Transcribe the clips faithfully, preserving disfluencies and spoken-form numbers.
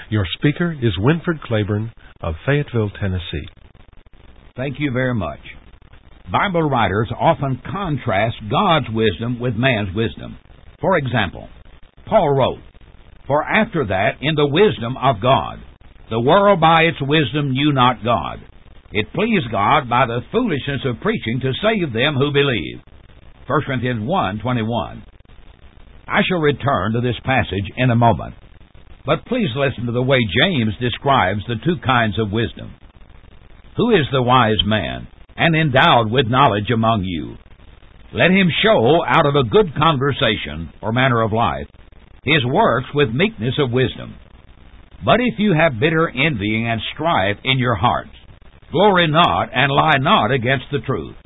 Your speaker is Winford Claiborne of Fayetteville, Tennessee. Thank you very much. Bible writers often contrast God's wisdom with man's wisdom. For example, Paul wrote, "For after that, in the wisdom of God, the world by its wisdom knew not God. It pleased God by the foolishness of preaching to save them who believe." First Corinthians one twenty-one. I shall return to this passage in a moment, but please listen to the way James describes the two kinds of wisdom. "Who is the wise man, and endowed with knowledge among you? Let him show out of a good conversation, or manner of life, his works with meekness of wisdom. But if you have bitter envying and strife in your hearts, glory not, and lie not against the truth.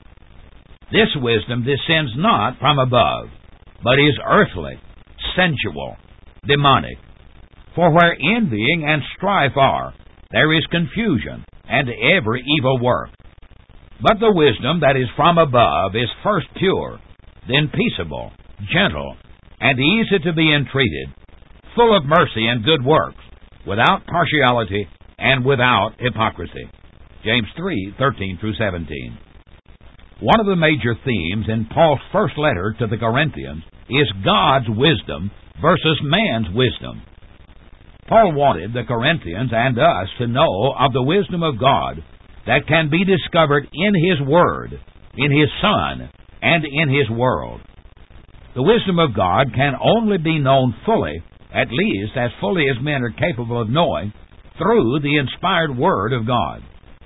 This wisdom descends not from above, but is earthly, sensual, demonic. For where envying and strife are, there is confusion, and every evil work. But the wisdom that is from above is first pure, then peaceable, gentle, and easy to be entreated, full of mercy and good works, without partiality and without hypocrisy." James three thirteen through seventeen. One of the major themes in Paul's first letter to the Corinthians is God's wisdom versus man's wisdom. Paul wanted the Corinthians and us to know of the wisdom of God that can be discovered in His Word, in His Son, and in His world. The wisdom of God can only be known fully, at least as fully as men are capable of knowing, through the inspired Word of God.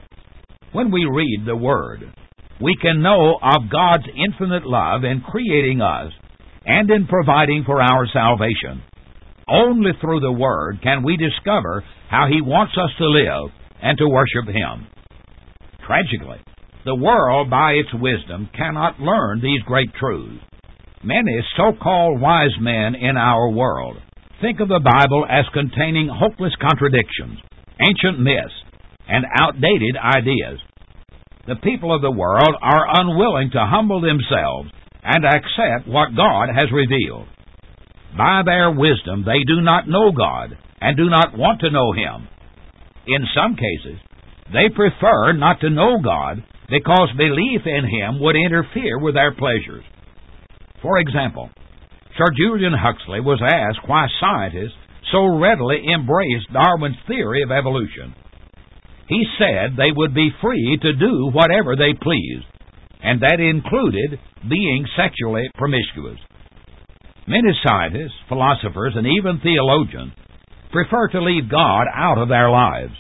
When we read the Word, we can know of God's infinite love in creating us and in providing for our salvation. Only through the Word can we discover how He wants us to live and to worship Him. Tragically, the world, by its wisdom, cannot learn these great truths. Many so-called wise men in our world think of the Bible as containing hopeless contradictions, ancient myths, and outdated ideas. The people of the world are unwilling to humble themselves and accept what God has revealed. By their wisdom, they do not know God and do not want to know Him. In some cases, they prefer not to know God because belief in Him would interfere with their pleasures. For example, Sir Julian Huxley was asked why scientists so readily embraced Darwin's theory of evolution. He said they would be free to do whatever they pleased, and that included being sexually promiscuous. Many scientists, philosophers, and even theologians prefer to leave God out of their lives.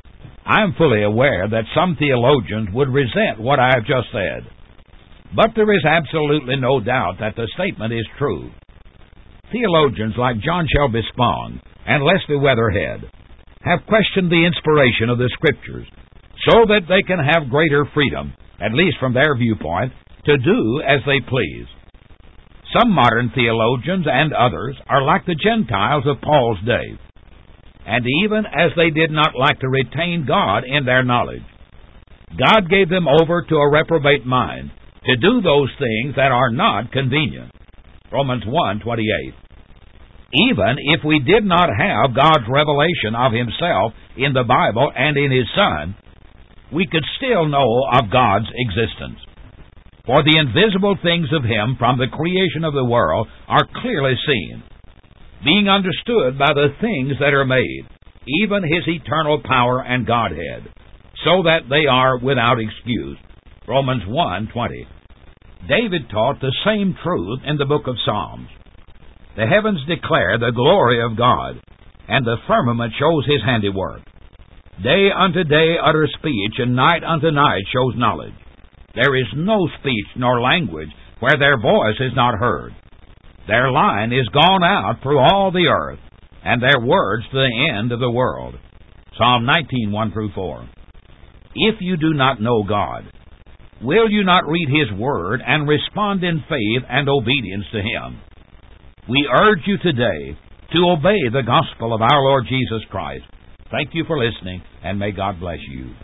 I am fully aware that some theologians would resent what I have just said, but there is absolutely no doubt that the statement is true. Theologians like John Shelby Spong and Leslie Weatherhead have questioned the inspiration of the Scriptures so that they can have greater freedom, at least from their viewpoint, to do as they please. Some modern theologians and others are like the Gentiles of Paul's day, and even as they did not like to retain God in their knowledge, God gave them over to a reprobate mind to do those things that are not convenient. Romans one twenty-eight. Even if we did not have God's revelation of Himself in the Bible and in His Son, we could still know of God's existence. For the invisible things of Him from the creation of the world are clearly seen, being understood by the things that are made, even His eternal power and Godhead, so that they are without excuse. Romans one twenty. David taught the same truth in the book of Psalms. The heavens declare the glory of God, and the firmament shows His handiwork. Day unto day utters speech, and night unto night shows knowledge. There is no speech nor language where their voice is not heard. Their line is gone out through all the earth, and their words to the end of the world. Psalm nineteen, one through four. If you do not know God, will you not read His Word and respond in faith and obedience to Him? We urge you today to obey the gospel of our Lord Jesus Christ. Thank you for listening, and may God bless you.